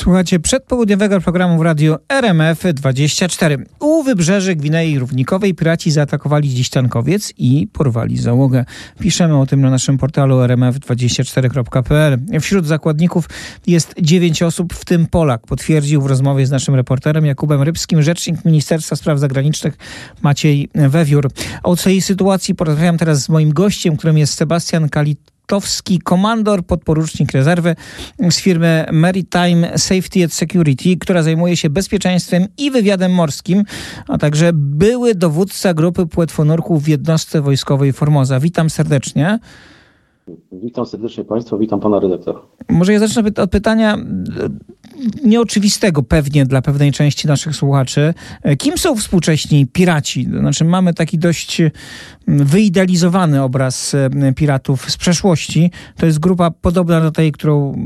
Słuchajcie przedpołudniowego programu w radiu RMF24. U wybrzeży Gwinei Równikowej piraci zaatakowali dziś tankowiec i porwali załogę. Piszemy o tym na naszym portalu rmf24.pl. Wśród zakładników jest 9 osób, w tym Polak, potwierdził w rozmowie z naszym reporterem Jakubem Rybskim rzecznik Ministerstwa Spraw Zagranicznych Maciej Wewiór. O tej sytuacji porozmawiam teraz z moim gościem, którym jest Sebastian Kalitowski, komandor, podporucznik rezerwy z firmy Maritime Safety and Security, która zajmuje się bezpieczeństwem i wywiadem morskim, a także były dowódca grupy płetwonurków w jednostce wojskowej Formosa. Witam serdecznie. Witam serdecznie Państwa, witam Pana redaktora. Może ja zacznę od pytania nieoczywistego pewnie dla pewnej części naszych słuchaczy. Kim są współcześni piraci? Znaczy mamy taki dość wyidealizowany obraz piratów z przeszłości. To jest grupa podobna do tej,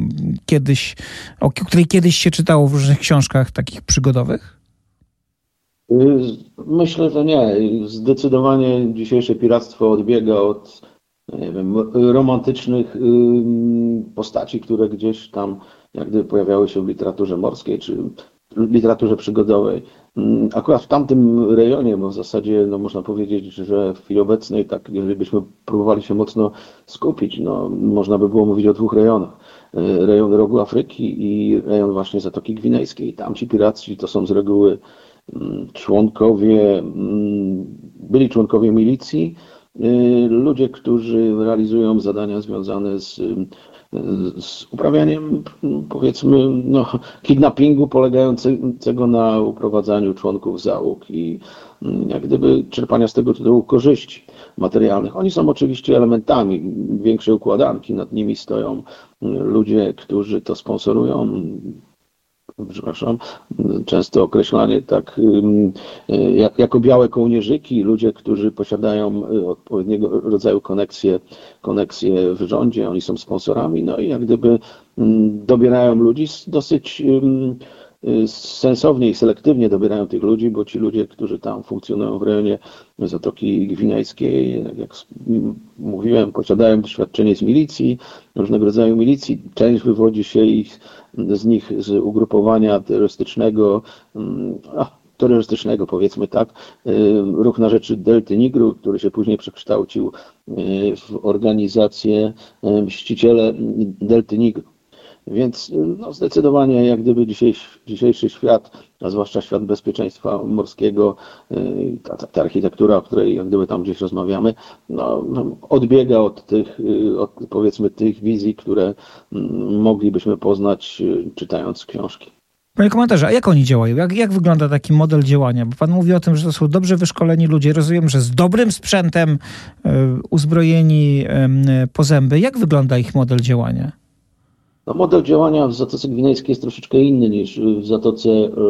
o której kiedyś się czytało w różnych książkach takich przygodowych? Myślę, że nie. Zdecydowanie dzisiejsze piractwo odbiega od romantycznych postaci, które gdzieś tam jak gdyby pojawiały się w literaturze morskiej czy literaturze przygodowej. Akurat w tamtym rejonie, bo w zasadzie można powiedzieć, że w chwili obecnej, tak jeżeli byśmy próbowali się mocno skupić, można by było mówić o dwóch rejonach. Rejon Rogu Afryki i rejon właśnie Zatoki Gwinejskiej. Tamci piraci to są z reguły byli członkowie milicji, ludzie, którzy realizują zadania związane z uprawianiem, powiedzmy, kidnappingu polegającego na uprowadzaniu członków załóg i jak gdyby czerpania z tego tytułu korzyści materialnych. Oni są oczywiście elementami większej układanki, nad nimi stoją ludzie, którzy to sponsorują. Często określanie tak jako białe kołnierzyki, ludzie, którzy posiadają odpowiedniego rodzaju koneksje w rządzie, oni są sponsorami, i jak gdyby dobierają ludzi dosyć sensownie i selektywnie dobierają tych ludzi, bo ci ludzie, którzy tam funkcjonują w rejonie Zatoki Gwinejskiej, jak mówiłem, posiadają doświadczenie z milicji, różnego rodzaju milicji. Część wywodzi się z nich z ugrupowania terrorystycznego, powiedzmy tak, Ruch na rzecz Delty Nigru, który się później przekształcił w organizację Mściciele Delty Nigru. Więc zdecydowanie jak gdyby dzisiejszy świat, a zwłaszcza świat bezpieczeństwa morskiego, ta architektura, o której jak gdyby tam gdzieś rozmawiamy, odbiega od powiedzmy tych wizji, które moglibyśmy poznać czytając książki. Panie komandorze, a jak oni działają? Jak wygląda taki model działania? Bo pan mówi o tym, że to są dobrze wyszkoleni ludzie, rozumiem, że z dobrym sprzętem, uzbrojeni po zęby. Jak wygląda ich model działania? Model działania w Zatoce Gwinejskiej jest troszeczkę inny niż w Zatoce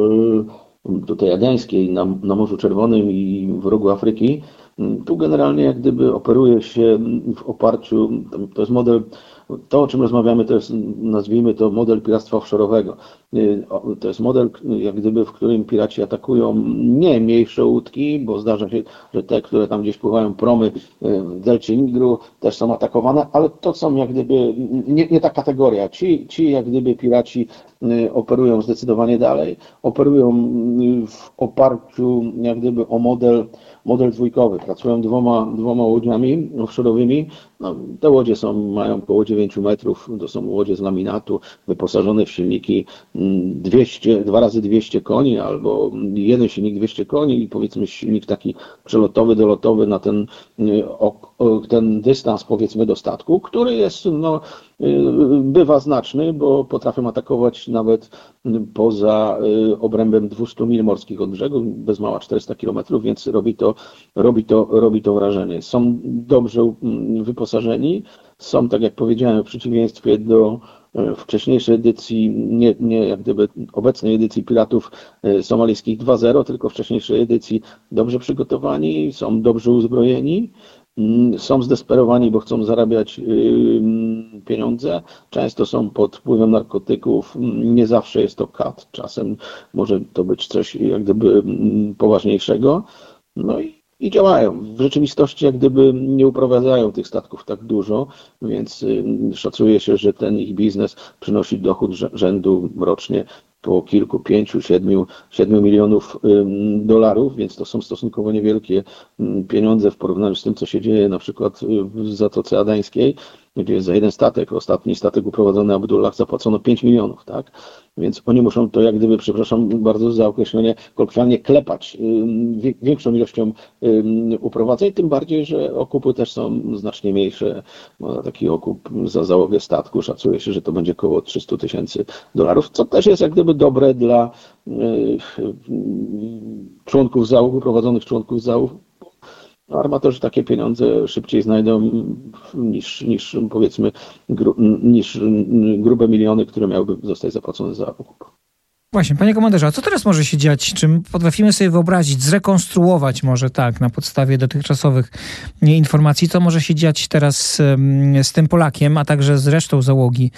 tutaj adeńskiej, na Morzu Czerwonym i w Rogu Afryki. Tu generalnie jak gdyby operuje się w oparciu, to jest model, to o czym rozmawiamy, to jest, nazwijmy to, model piractwa offshore'owego. To jest model, jak gdyby, w którym piraci atakują nie mniejsze łódki, bo zdarza się, że te, które tam gdzieś pływają, promy w delcie Nigru, też są atakowane, ale to są jak gdyby nie ta kategoria. Ci jak gdyby piraci operują zdecydowanie dalej, operują w oparciu jak gdyby o model dwójkowy. Pracują dwoma łodziami offshore'owymi. Te łodzie mają około 9 metrów, to są łodzie z laminatu, wyposażone w silniki 2 razy 200 koni, albo jeden silnik 200 koni i powiedzmy silnik taki przelotowy, dolotowy na ten dystans, powiedzmy, do statku, który jest, bywa znaczny, bo potrafią atakować nawet poza obrębem 200 mil morskich od brzegu, bez mała 400 km, więc robi to wrażenie. Są dobrze wyposażeni, są, tak jak powiedziałem, w przeciwieństwie do wcześniejszej edycji, nie jak gdyby obecnej edycji Piratów Somalijskich 2.0, tylko wcześniejszej edycji dobrze przygotowani, są dobrze uzbrojeni, są zdesperowani, bo chcą zarabiać pieniądze. Często są pod wpływem narkotyków. Nie zawsze jest to kat. Czasem może to być coś jak gdyby poważniejszego. I i działają. W rzeczywistości jak gdyby nie uprowadzają tych statków tak dużo, więc szacuje się, że ten ich biznes przynosi dochód rzędu rocznie po kilku, 5, 7 milionów dolarów, więc to są stosunkowo niewielkie pieniądze w porównaniu z tym, co się dzieje na przykład w Zatoce Adeńskiej, gdzie za jeden statek, ostatni statek uprowadzony Abdullah, zapłacono 5 milionów, tak? Więc oni muszą to jak gdyby, przepraszam bardzo za określenie, kolokwialnie klepać większą ilością uprowadzeń, tym bardziej, że okupy też są znacznie mniejsze. Taki okup za załogę statku szacuje się, że to będzie około 300 000 dolarów, co też jest jak gdyby dobre dla członków załóg, uprowadzonych członków załóg. Armatorzy takie pieniądze szybciej znajdą niż powiedzmy niż grube miliony, które miałyby zostać zapłacone za okup. Właśnie, panie komendarze, a co teraz może się dziać? Czy potrafimy sobie wyobrazić, zrekonstruować może tak, na podstawie dotychczasowych informacji, co może się dziać teraz z tym Polakiem, a także z resztą załogi,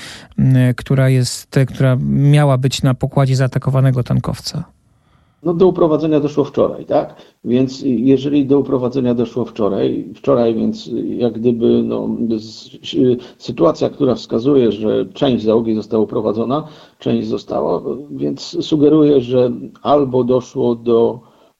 która miała być na pokładzie zaatakowanego tankowca? No do uprowadzenia doszło wczoraj, tak? Więc jeżeli do uprowadzenia doszło wczoraj, więc jak gdyby sytuacja, która wskazuje, że część załogi została uprowadzona, część została, więc sugeruje, że albo doszło do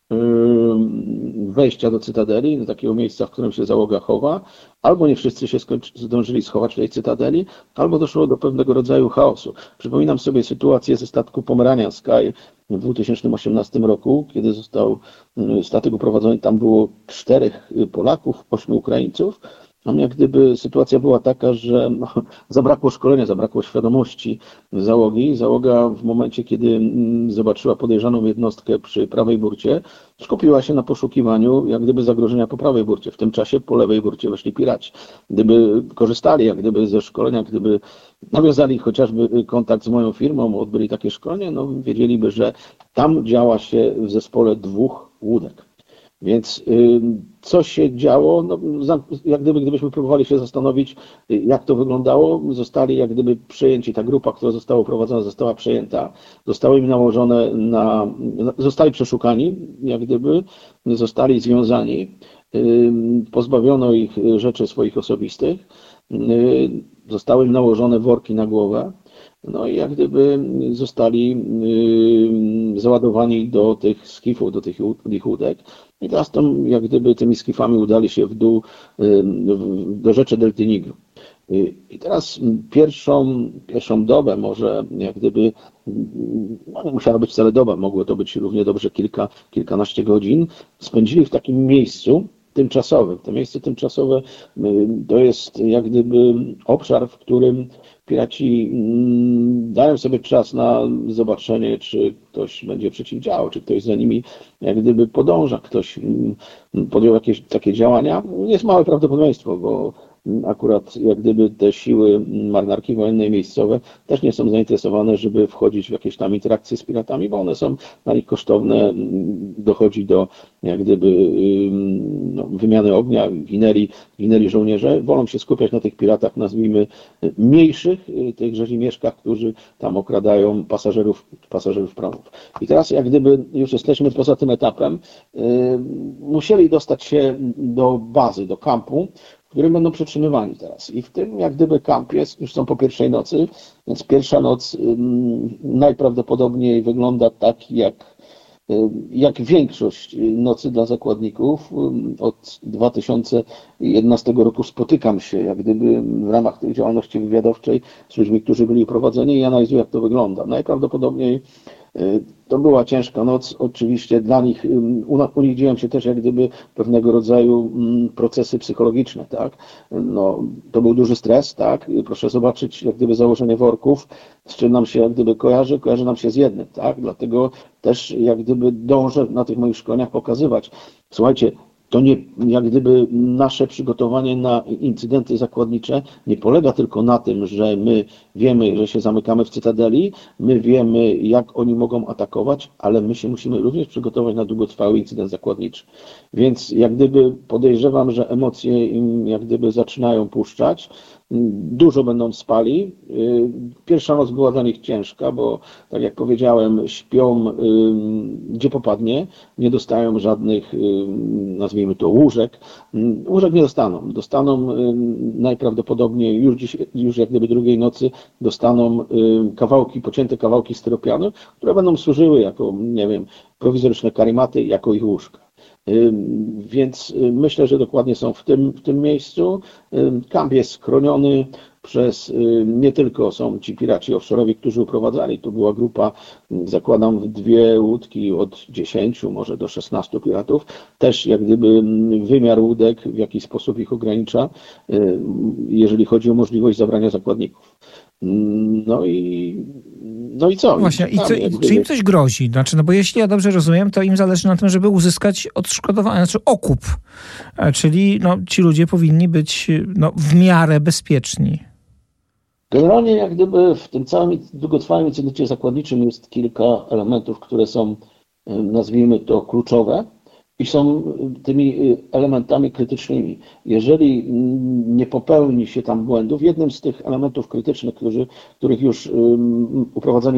wejścia do Cytadeli, do takiego miejsca, w którym się załoga chowa, albo nie wszyscy się zdążyli schować w tej Cytadeli, albo doszło do pewnego rodzaju chaosu. Przypominam sobie sytuację ze statku Pomeranian Sky w 2018 roku, kiedy został statek uprowadzony, tam było 4 Polaków, 8 Ukraińców. Tam jak gdyby sytuacja była taka, że zabrakło szkolenia, zabrakło świadomości załogi. Załoga w momencie, kiedy zobaczyła podejrzaną jednostkę przy prawej burcie, skupiła się na poszukiwaniu jak gdyby zagrożenia po prawej burcie. W tym czasie po lewej burcie weszli piraci. Gdyby korzystali jak gdyby ze szkolenia, gdyby nawiązali chociażby kontakt z moją firmą, odbyli takie szkolenie, no wiedzieliby, że tam działa się w zespole 2 łódek. Więc co się działo? No, jak gdybyśmy próbowali się zastanowić, jak to wyglądało, zostali jak gdyby przejęci, ta grupa, która została uprowadzona, została przejęta, zostały im nałożone zostali przeszukani, jak gdyby, zostali związani, pozbawiono ich rzeczy swoich osobistych, zostały im nałożone worki na głowę, no i jak gdyby zostali załadowani do tych skifów, do tych ich łódek. I teraz jak gdyby tymi skifami udali się w dół do rzeczy Delty Nigru. I teraz pierwszą dobę, może jak gdyby, no nie musiała być wcale doba, mogło to być równie dobrze kilkanaście godzin, spędzili w takim miejscu tymczasowym. To miejsce tymczasowe to jest jak gdyby obszar, w którym piraci dają sobie czas na zobaczenie, czy ktoś będzie przeciwdziałał, czy ktoś za nimi jak gdyby podąża, ktoś podjął jakieś takie działania. Jest małe prawdopodobieństwo, bo akurat jak gdyby te siły marynarki wojennej miejscowe też nie są zainteresowane, żeby wchodzić w jakieś tam interakcje z piratami, bo one są dla nich kosztowne, dochodzi do jak gdyby wymiany ognia, ginęli żołnierze, wolą się skupiać na tych piratach, nazwijmy mniejszych, tych rzezimieszkach, którzy tam okradają pasażerów promów. I teraz jak gdyby już jesteśmy poza tym etapem, musieli dostać się do bazy, do kampu, w którym będą przetrzymywani teraz. I w tym jak gdyby kamp jest, już są po pierwszej nocy, więc pierwsza noc najprawdopodobniej wygląda tak jak większość nocy dla zakładników. Od 2011 roku spotykam się jak gdyby w ramach tej działalności wywiadowczej z ludźmi, którzy byli uprowadzeni i analizuję, jak to wygląda. Najprawdopodobniej to była ciężka noc, oczywiście dla nich, u nich dzieją się też jak gdyby pewnego rodzaju procesy psychologiczne, tak? No, to był duży stres, tak? Proszę zobaczyć jak gdyby założenie worków, z czym nam się jak gdyby kojarzy nam się z jednym, tak? Dlatego też jak gdyby dążę na tych moich szkoleniach pokazywać, słuchajcie, to nie, jak gdyby nasze przygotowanie na incydenty zakładnicze nie polega tylko na tym, że my wiemy, że się zamykamy w Cytadeli, my wiemy, jak oni mogą atakować, ale my się musimy również przygotować na długotrwały incydent zakładniczy. Więc jak gdyby podejrzewam, że emocje im jak gdyby zaczynają puszczać. dużo będą spali. Pierwsza noc była dla nich ciężka, bo tak jak powiedziałem, śpią gdzie popadnie, nie dostają żadnych, nazwijmy to, łóżek. Łóżek nie dostaną. Dostaną najprawdopodobniej już jak gdyby drugiej nocy dostaną pocięte kawałki styropianu, które będą służyły jako, nie wiem, prowizoryczne karimaty, jako ich łóżka. Więc myślę, że dokładnie są w tym miejscu. Kamp jest chroniony nie tylko są ci piraci offshore'owi, którzy uprowadzali, tu była grupa, zakładam, 2 łódki od 10, może do 16 piratów. Też jak gdyby wymiar łódek w jakiś sposób ich ogranicza, jeżeli chodzi o możliwość zabrania zakładników. No i co? Właśnie, czy im coś grozi? Znaczy, no bo jeśli ja dobrze rozumiem, to im zależy na tym, żeby uzyskać odszkodowanie, znaczy okup. Czyli ci ludzie powinni być w miarę bezpieczni. Generalnie jak gdyby w tym całym długotrwałym incydencie zakładniczym jest kilka elementów, które są, nazwijmy to, kluczowe i są tymi elementami krytycznymi. Jeżeli nie popełni się tam błędów, jednym z tych elementów krytycznych, które już uprowadzani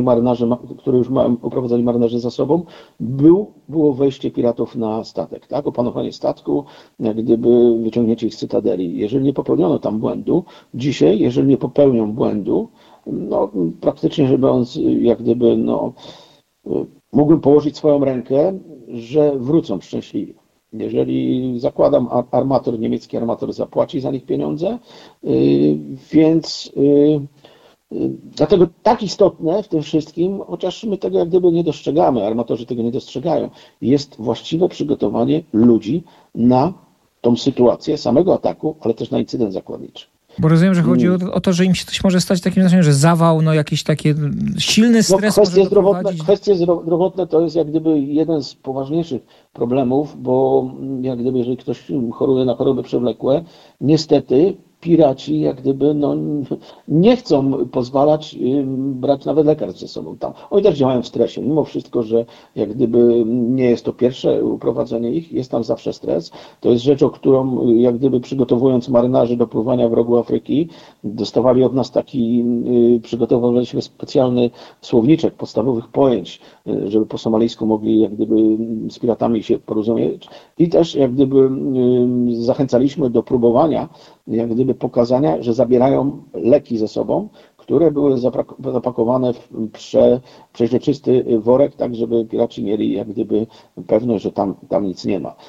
marynarze za sobą, było wejście piratów na statek, tak? Opanowanie statku, jak gdyby wyciągnięcie ich z cytadeli. Jeżeli nie popełniono tam błędu, dzisiaj, jeżeli nie popełnią błędu, praktycznie rzecz biorąc, jak gdyby, mógłbym położyć swoją rękę, że wrócą szczęśliwie. Jeżeli zakładam, niemiecki armator zapłaci za nich pieniądze, więc dlatego tak istotne w tym wszystkim, chociaż my tego jak gdyby nie dostrzegamy, armatorzy tego nie dostrzegają, jest właściwe przygotowanie ludzi na tą sytuację samego ataku, ale też na incydent zakładniczy. Bo rozumiem, że chodzi o to, że im się coś może stać w takim znaczeniu, że zawał, jakiś taki silny stres może doprowadzić. Kwestie zdrowotne to jest jak gdyby jeden z poważniejszych problemów, bo jak gdyby jeżeli ktoś choruje na choroby przewlekłe, niestety piraci jak gdyby nie chcą pozwalać brać nawet lekarstw ze sobą tam. Oni też działają w stresie, mimo wszystko, że jak gdyby nie jest to pierwsze uprowadzenie ich, jest tam zawsze stres. To jest rzecz, o którą jak gdyby przygotowując marynarzy do pływania w rogu Afryki, dostawali od nas przygotowaliśmy specjalny słowniczek podstawowych pojęć, żeby po somalijsku mogli jak gdyby z piratami się porozumieć i też jak gdyby zachęcaliśmy do próbowania jak gdyby pokazania, że zabierają leki ze sobą, które były zapakowane w przeźroczysty worek, tak żeby piraci mieli jak gdyby pewność, że tam nic nie ma.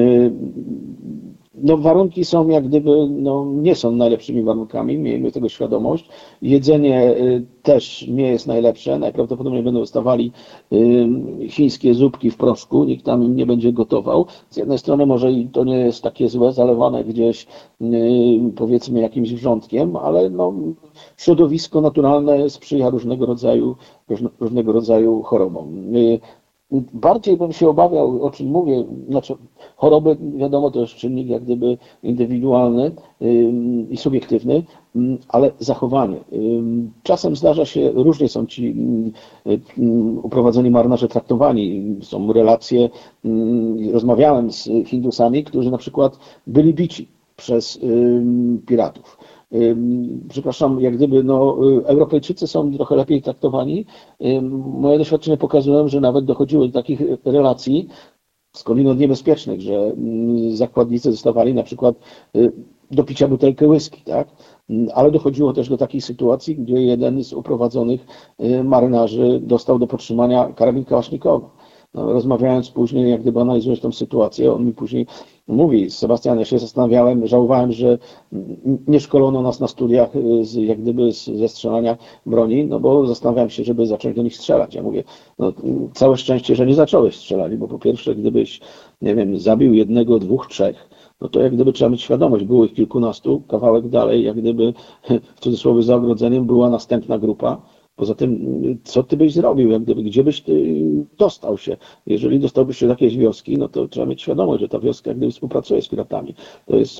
Warunki są jak gdyby, nie są najlepszymi warunkami, miejmy tego świadomość. Jedzenie też nie jest najlepsze, najprawdopodobniej będą dostawali chińskie zupki w proszku, nikt tam im nie będzie gotował. Z jednej strony może i to nie jest takie złe, zalewane gdzieś powiedzmy jakimś wrzątkiem, ale środowisko naturalne sprzyja różnego rodzaju chorobom. Bardziej bym się obawiał, o czym mówię, choroby, wiadomo, to jest czynnik jak gdyby indywidualny i subiektywny, ale zachowanie. Czasem zdarza się, różnie są ci uprowadzeni marynarze traktowani. Są relacje, rozmawiałem z Hindusami, którzy na przykład byli bici przez piratów. Przepraszam, jak gdyby Europejczycy są trochę lepiej traktowani. Moje doświadczenia pokazują, że nawet dochodziło do takich relacji skądinąd niebezpiecznych, że zakładnicy dostawali na przykład do picia butelkę whisky, tak? Ale dochodziło też do takiej sytuacji, gdzie jeden z uprowadzonych marynarzy dostał do podtrzymania karabin kałasznikowa. Rozmawiając później, jak gdyby analizując tą sytuację, on mi później mówi: Sebastian, ja się zastanawiałem, żałowałem, że nie szkolono nas na studiach jak gdyby ze strzelania broni, bo zastanawiałem się, żeby zacząć do nich strzelać. Ja mówię, całe szczęście, że nie zacząłeś strzelać, bo po pierwsze, gdybyś, nie wiem, zabił jednego, dwóch, trzech, to jak gdyby trzeba mieć świadomość, było ich kilkunastu, kawałek dalej, jak gdyby w cudzysłowie za ogrodzeniem była następna grupa. Poza tym, co ty byś zrobił, jak gdyby, gdzie byś ty dostał się? Jeżeli dostałbyś się do jakiejś wioski, to trzeba mieć świadomość, że ta wioska jak gdyby współpracuje z piratami. To jest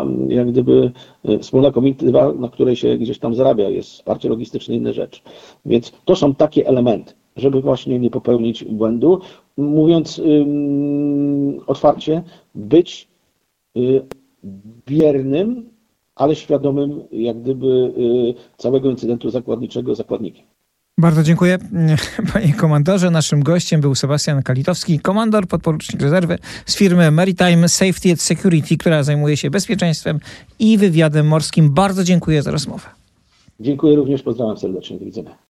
wspólna komitywa, na której się gdzieś tam zarabia, jest wsparcie logistyczne, inne rzeczy. Więc to są takie elementy, żeby właśnie nie popełnić błędu. Mówiąc otwarcie, być biernym, ale świadomym jak gdyby całego incydentu zakładnikiem. Bardzo dziękuję, panie komandorze. Naszym gościem był Sebastian Kalitowski, komandor, podporucznik rezerwy z firmy Maritime Safety and Security, która zajmuje się bezpieczeństwem i wywiadem morskim. Bardzo dziękuję za rozmowę. Dziękuję również, pozdrawiam serdecznie, do widzenia.